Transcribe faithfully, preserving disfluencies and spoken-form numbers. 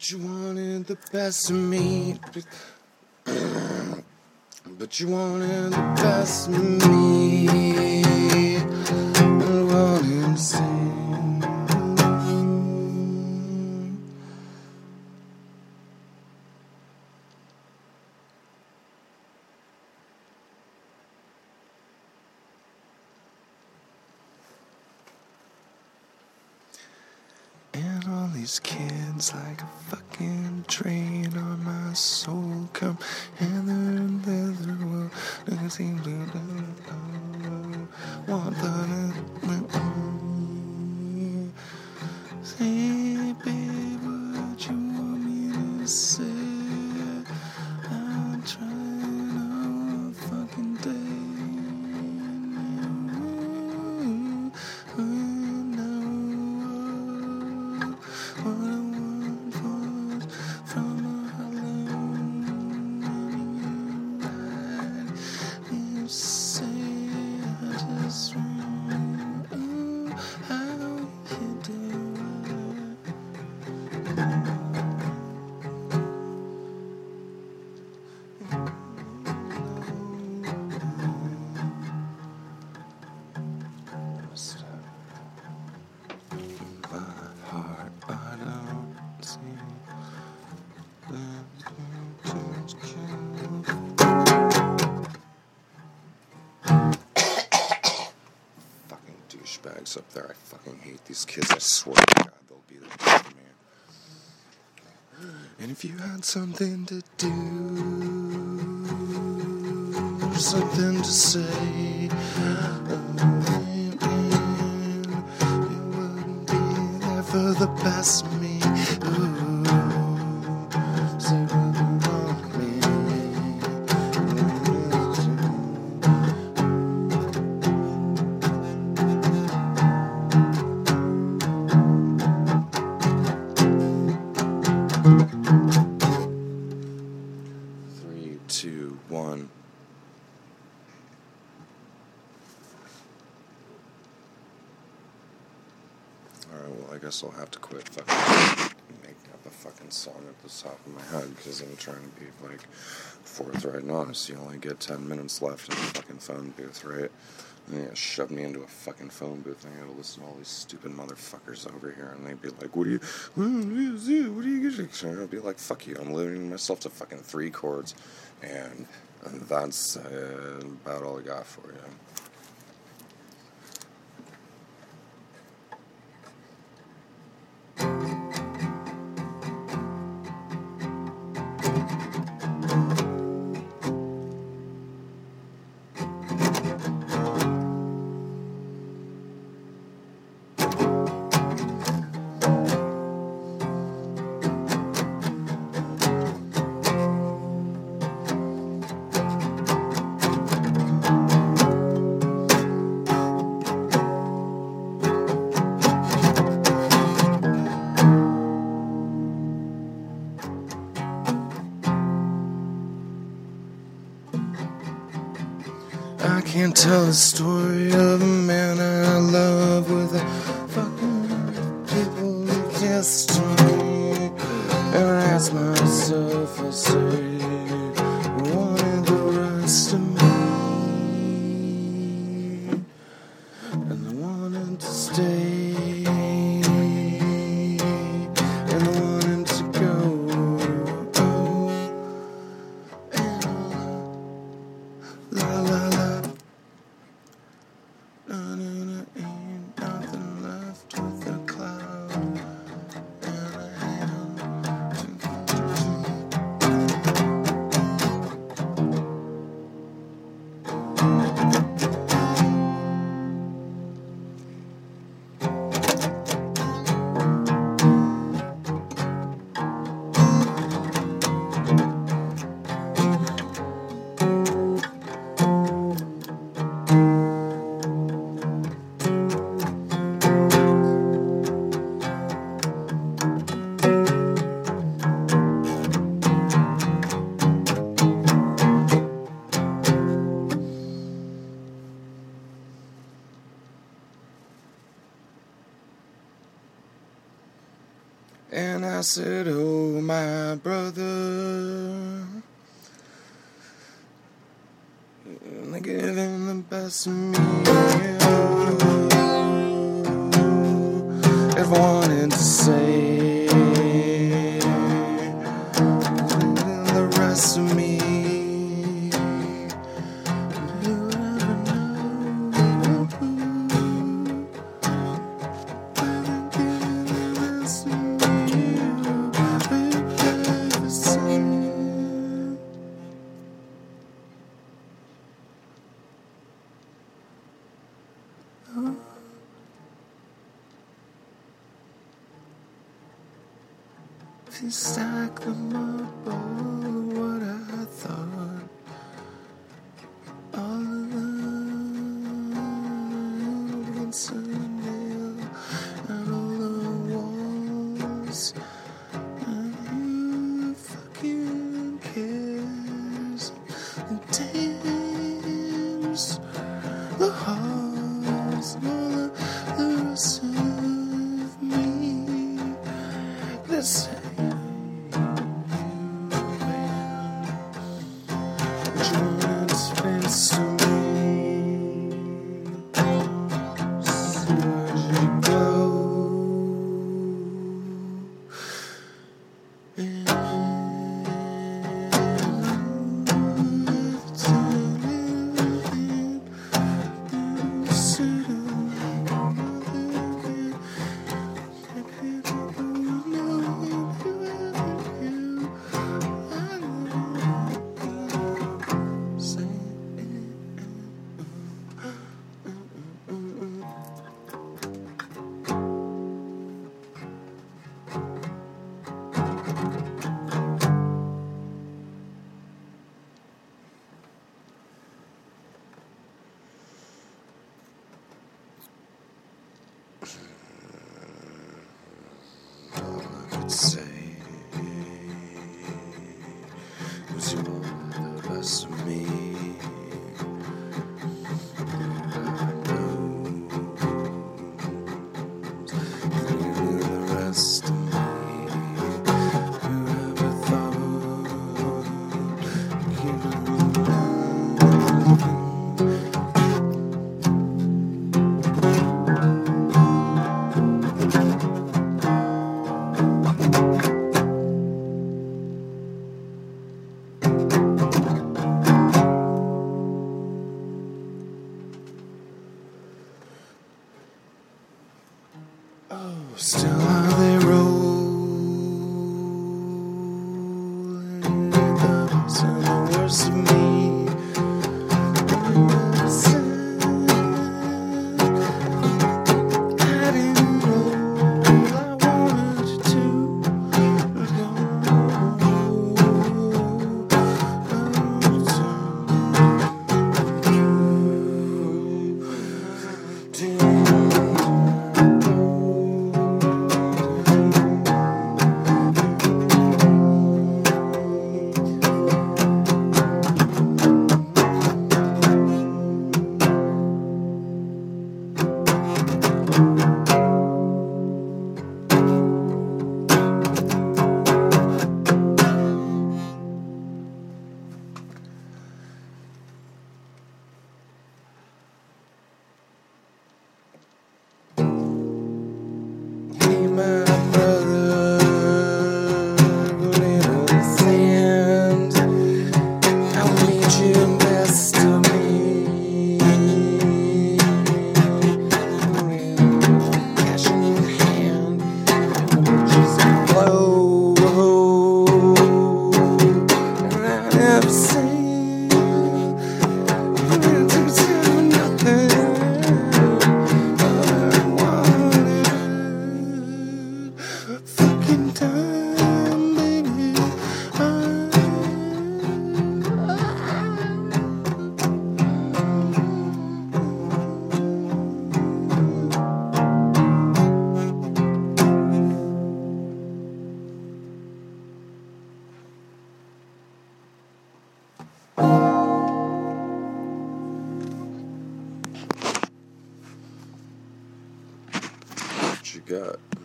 But you wanted the best of me. But you wanted the best of me. I wanted to sing. And all these kids like a fucking train on my soul come and they're in leather well niggas seem to want the say baby what you want me to say. I'm trying all fucking day. Douchebags up there. I fucking hate these kids. I swear to God, they'll be the death of me. And if you had something to do, or something to say, you wouldn't be there for the best of me. Ooh, say what you want me. Three, two, one. Alright, well, I guess I'll have to quit fucking making up a fucking song at the top of my head because I'm trying to be, like, forthright and honest. You only get ten minutes left in the fucking phone booth, right? And they shove me into a fucking phone booth and I gotta listen to all these stupid motherfuckers over here and they'd be like, what do you, what do you, what do you get? And I'd be like, fuck you, I'm limiting myself to fucking three chords and that's uh, about all I got for you. I can't tell the story of a man I love with a fucking people who kissed me. And I ask myself, I say, I wanted the rest of me. And I wanted to stay. And I wanted to go. Oh, and la la la. Ain't nothing left with a cloud and a hand. And I said, oh, my brother, I'm giving the best of me. If I wanted to say the rest of me, do you ever know? I'm giving the rest of me. Ever say. Oh. If you stack them up, all of what I thought, all of them against a nail, and all the walls, and who fucking cares? The days, the halls, and all of the rest of me. This. All I could say was you want the best of me. The rest of me. Whoever thought giving love. Oh, still how they roll in the best and the worst of me. I never said I didn't know I wanted you to my brother, who never understand. I will meet you best of me. Cash in your hand, and the just blow. And I never say to tell nothing. Fucking time, baby. What you got?